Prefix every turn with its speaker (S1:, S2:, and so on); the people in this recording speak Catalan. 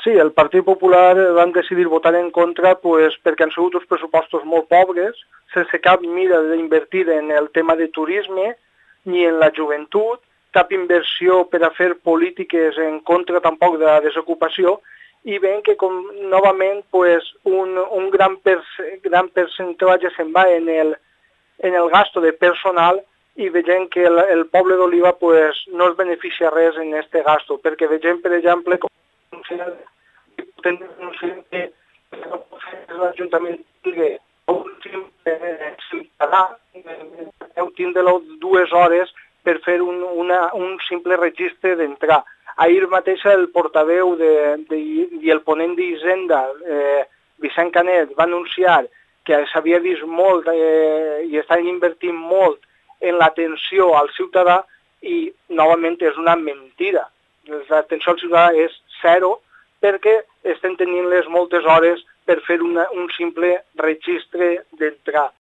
S1: Sí, el Partit Popular van decidir votar en contra pues, perquè han sigut uns pressupostos molt pobres, sense cap mira d'invertir en el tema de turisme ni en la joventut, cap inversió per a fer polítiques en contra tampoc de la desocupació, i veiem que novament pues, un gran percentatge se'n va en el gasto de personal i veiem que el poble d'Oliva pues, no es beneficia res en aquest gasto, perquè veiem, per exemple, com que l'Ajuntament tingui un ciutadà, heu tindre 2 hores per fer un simple registre d'entrar. Ahir mateix el portaveu i el ponent d'Hisenda, Vicent Canet, va anunciar que s'havia vist molt i estan invertint molt en l'atenció al ciutadà i novament és una mentida. L'atenció al ciutadà és zero perquè estem tenint-les moltes hores per fer un simple registre d'entrar.